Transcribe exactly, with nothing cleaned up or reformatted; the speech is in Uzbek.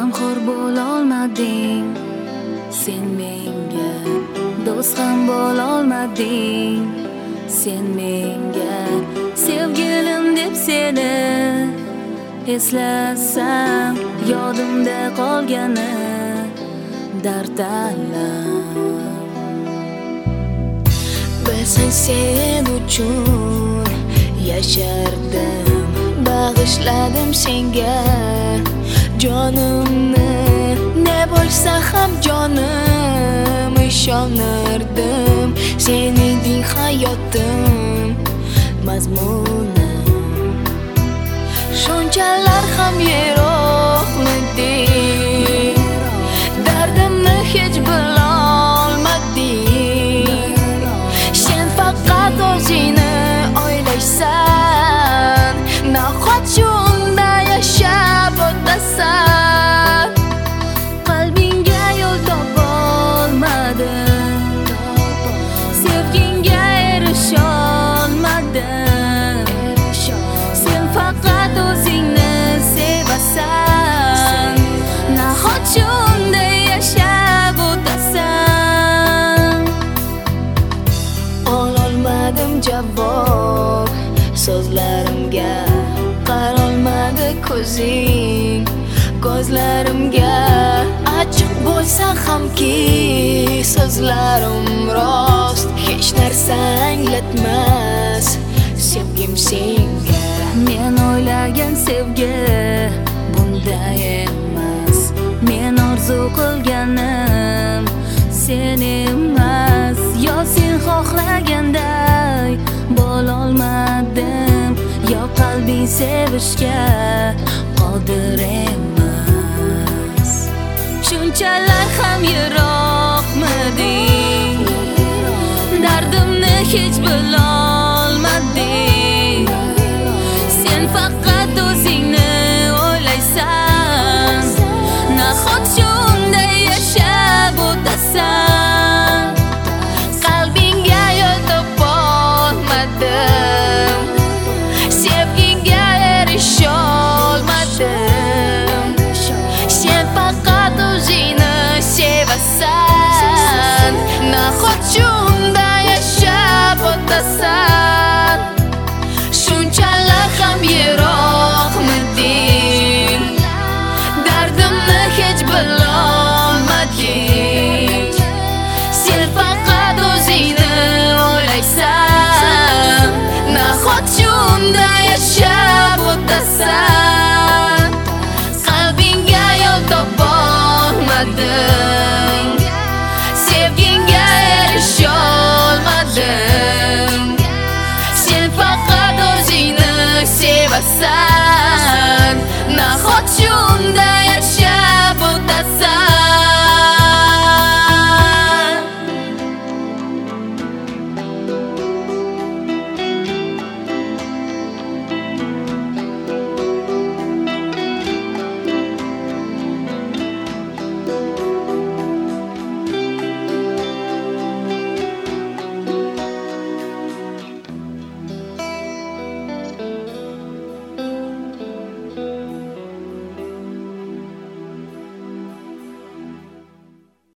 g'amxo'r bo'lolmading, sen menga do'st ham bo'lolmading, sen menga sevgilim deb seni eslasam yodimda qolgani dard alam. Bilsang sen uchun yashardim, bag'ishladim senga jonimni, ne bo'lsa ham jonim ishonirdim. Sen eding hayotim mazmunim, shunchalar ham yiroqmiding, dardimni hech bilolmading. Sen faqat o'zingni o'ylaysan, nahotki unda yashab o'tasan. Qalbingga yo'l topolmadim, sevgingga erisholmadim. Sen faqat o'zingni sevasan, nahotki unda yashab o'tasan. Ololmadim javob so'zlarimga, qarolmadi ko'zing ko'zlarimga. Achchiq bo'lsa hamki so'zlarim rost, hech narsa anglatmas sevgim senga. Men o'ylagan sevgi bunday emas, men orzu qilganim sen emas. Yo sen xohlaganday bo'lolmadim, yo qalbing sevishga qodir emas. Shunchalar ham yiroqmiding, dardimni hech bilolmading. Sen faqat o'zingni o'ylaysan, nahotki unda yashab o'tasan. Qalbingga yo'l topolmadim, sevgingga erisholmadim. Sen faqat o'zingni sevasan, nahotki unda yashab o'tasan. Shunchalar ham yiroqmiding, dardimni hech bilolmading. Sen faqat o'zingni o'ylaysan, nahotki unda yashab o'tasan. Qalbingga yo'l topolmadim, sevgingga erisholmadim. Sen faqat o'zingni sevasan, nahotki unda yashab o'tasan.